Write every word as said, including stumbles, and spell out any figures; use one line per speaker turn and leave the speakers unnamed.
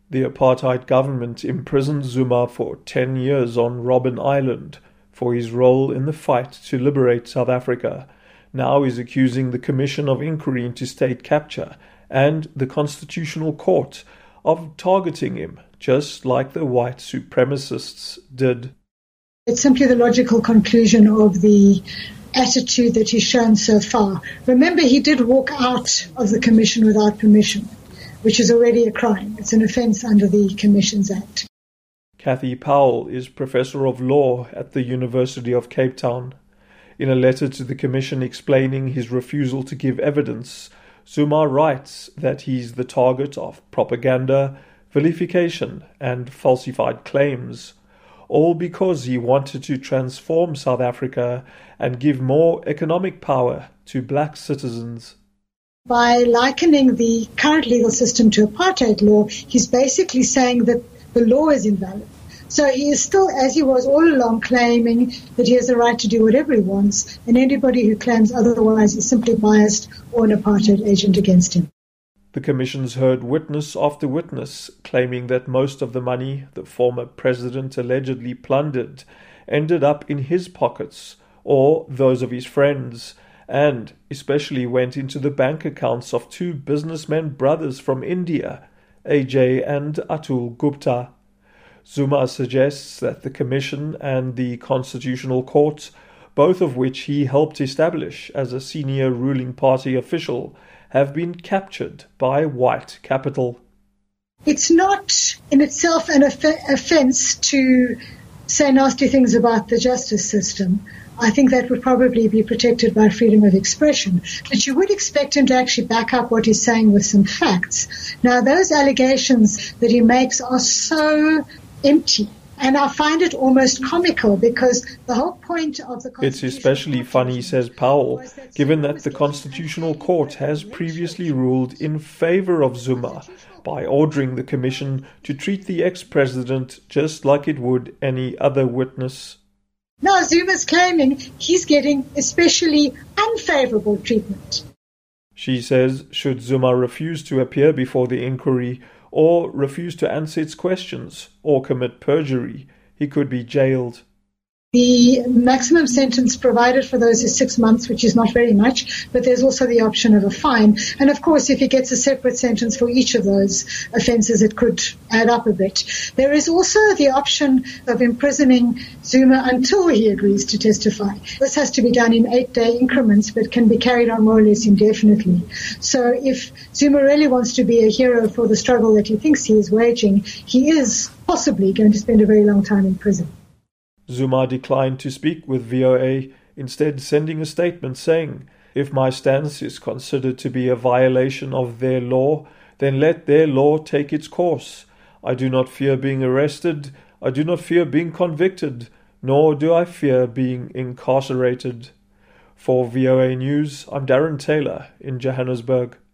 The apartheid government imprisoned Zuma for ten years on Robben Island for his role in the fight to liberate South Africa. Now is accusing the Commission of Inquiry into State Capture and the Constitutional Court of targeting him, just like the white supremacists did.
It's simply the logical conclusion of the attitude that he's shown so far. Remember, he did walk out of the Commission without permission, which is already a crime. It's an offence under the Commissions Act.
Kathy Powell is Professor of Law at the University of Cape Town. In a letter to the Commission explaining his refusal to give evidence, Zuma writes that he's the target of propaganda, vilification, and falsified claims, all because he wanted to transform South Africa and give more economic power to black citizens.
By likening the current legal system to apartheid law, he's basically saying that the law is invalid. So he is still, as he was all along, claiming that he has the right to do whatever he wants, and anybody who claims otherwise is simply biased or an apartheid agent against him.
The commissions heard witness after witness claiming that most of the money the former president allegedly plundered ended up in his pockets or those of his friends, and especially went into the bank accounts of two businessmen brothers from India, A J and Atul Gupta. Zuma suggests that the Commission and the Constitutional Court, both of which he helped establish as a senior ruling party official, have been captured by white capital.
It's not in itself an off- offence to say nasty things about the justice system. I think that would probably be protected by freedom of expression. But you would expect him to actually back up what he's saying with some facts. Now, those allegations that he makes are so empty. And I find it almost comical because the whole point of the
It's especially funny, says Powell, given that the Constitutional Court has previously ruled in favor of Zuma by ordering the Commission to treat the ex-president just like it would any other witness.
Now Zuma's claiming he's getting especially unfavorable treatment.
She says should Zuma refuse to appear before the inquiry or refuse to answer its questions or commit perjury, he could be jailed.
The maximum sentence provided for those is six months, which is not very much, but there's also the option of a fine. And of course, if he gets a separate sentence for each of those offences, it could add up a bit. There is also the option of imprisoning Zuma until he agrees to testify. This has to be done in eight-day increments, but can be carried on more or less indefinitely. So if Zuma really wants to be a hero for the struggle that he thinks he is waging, he is possibly going to spend a very long time in prison.
Zuma declined to speak with V O A, instead sending a statement saying, "If my stance is considered to be a violation of their law, then let their law take its course. I do not fear being arrested, I do not fear being convicted, nor do I fear being incarcerated." For V O A News, I'm Darren Taylor in Johannesburg.